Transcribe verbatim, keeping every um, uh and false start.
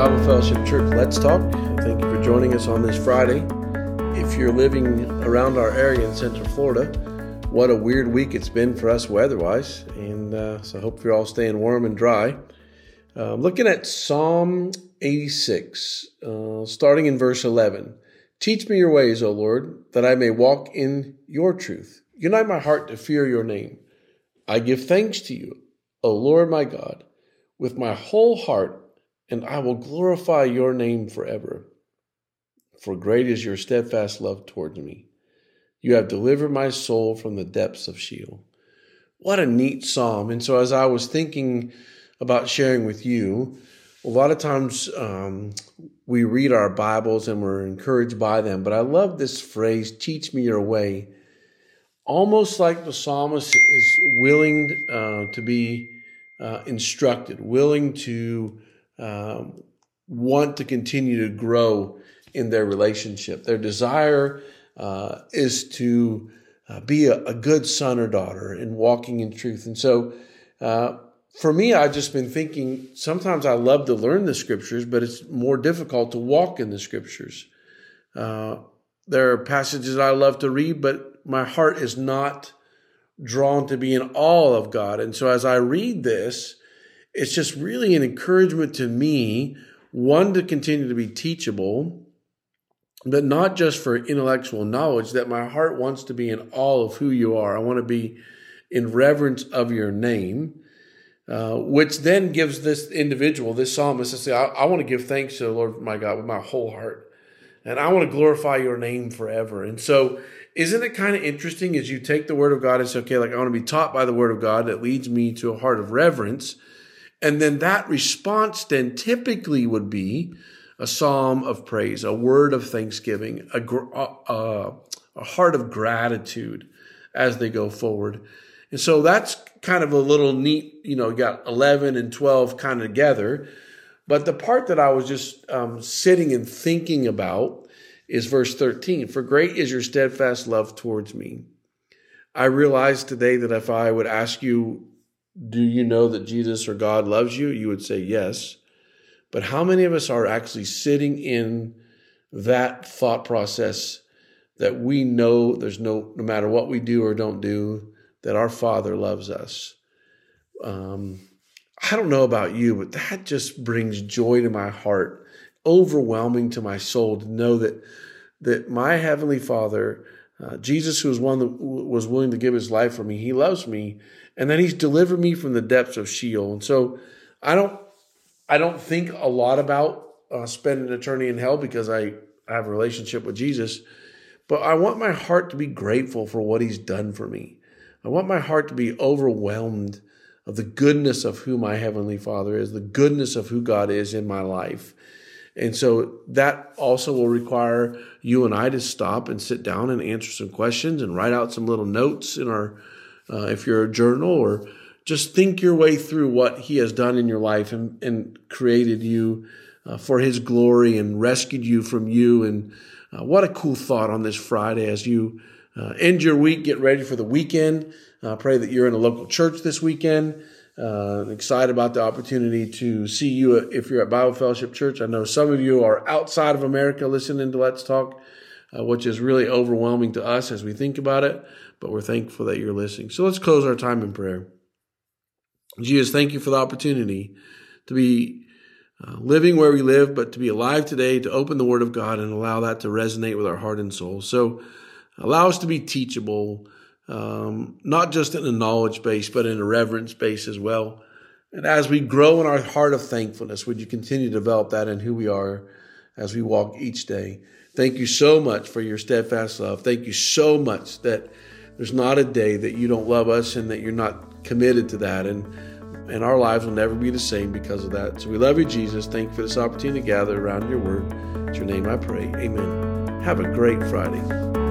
Bible Fellowship Church Let's Talk. Thank you for joining us on this Friday. If you're living around our area in Central Florida, what a weird week it's been for us weather-wise, and uh, so I hope you're all staying warm and dry. Uh, looking at Psalm eighty-six, uh, starting in verse eleven. Teach me your ways, O Lord, that I may walk in your truth. Unite my heart to fear your name. I give thanks to you, O Lord my God, with my whole heart, and I will glorify your name forever. For great is your steadfast love towards me. You have delivered my soul from the depths of Sheol. What a neat psalm. And so as I was thinking about sharing with you, a lot of times um, we read our Bibles and we're encouraged by them. But I love this phrase, teach me your way. Almost like the psalmist is willing uh, to be uh, instructed, willing to um, want to continue to grow in their relationship. Their desire uh, is to uh, be a, a good son or daughter and walking in truth. And so uh, for me, I've just been thinking, sometimes I love to learn the scriptures, but it's more difficult to walk in the scriptures. Uh, there are passages I love to read, but my heart is not drawn to be in awe of God. And so as I read this, it's just really an encouragement to me, one, to continue to be teachable, but not just for intellectual knowledge, that my heart wants to be in awe of who you are. I want to be in reverence of your name, uh, which then gives this individual, this psalmist, to say, I, I want to give thanks to the Lord my God with my whole heart, and I want to glorify your name forever. And so isn't it kind of interesting as you take the word of God and say, okay, like I want to be taught by the word of God that leads me to a heart of reverence. And then that response then typically would be a psalm of praise, a word of thanksgiving, a, a, a heart of gratitude as they go forward. And so that's kind of a little neat, you know, you got eleven and twelve kind of together. But the part that I was just um, sitting and thinking about is verse thirteen. For great is your steadfast love towards me. I realized today that if I would ask you, do you know that Jesus or God loves you? You would say yes. But how many of us are actually sitting in that thought process that we know there's no, no matter what we do or don't do, that our Father loves us? Um, I don't know about you, but that just brings joy to my heart, overwhelming to my soul to know that that my Heavenly Father, uh, Jesus, who was one that was willing to give his life for me, he loves me, and that he's delivered me from the depths of Sheol. And so I don't I don't think a lot about uh, spending eternity in hell because I, I have a relationship with Jesus, but I want my heart to be grateful for what he's done for me. I want my heart to be overwhelmed of the goodness of who my Heavenly Father is, the goodness of who God is in my life. And so that also will require you and I to stop and sit down and answer some questions and write out some little notes in our, uh, if you're a journal, or just think your way through what he has done in your life and, and created you uh, for his glory and rescued you from you. And uh, what a cool thought on this Friday as you uh, end your week, get ready for the weekend. Uh, pray that you're in a local church this weekend. Uh, excited about the opportunity to see you if you're at Bible Fellowship Church. I know some of you are outside of America listening to Let's Talk, uh, which is really overwhelming to us as we think about it, but we're thankful that you're listening. So let's close our time in prayer. Jesus, thank you for the opportunity to be uh, living where we live, but to be alive today, to open the Word of God and allow that to resonate with our heart and soul. So allow us to be teachable, Um, not just in a knowledge base, but in a reverence base as well. And as we grow in our heart of thankfulness, would you continue to develop that in who we are as we walk each day? Thank you so much for your steadfast love. Thank you so much that there's not a day that you don't love us and that you're not committed to that. And, and our lives will never be the same because of that. So we love you, Jesus. Thank you for this opportunity to gather around your word. In your name I pray. Amen. Have a great Friday.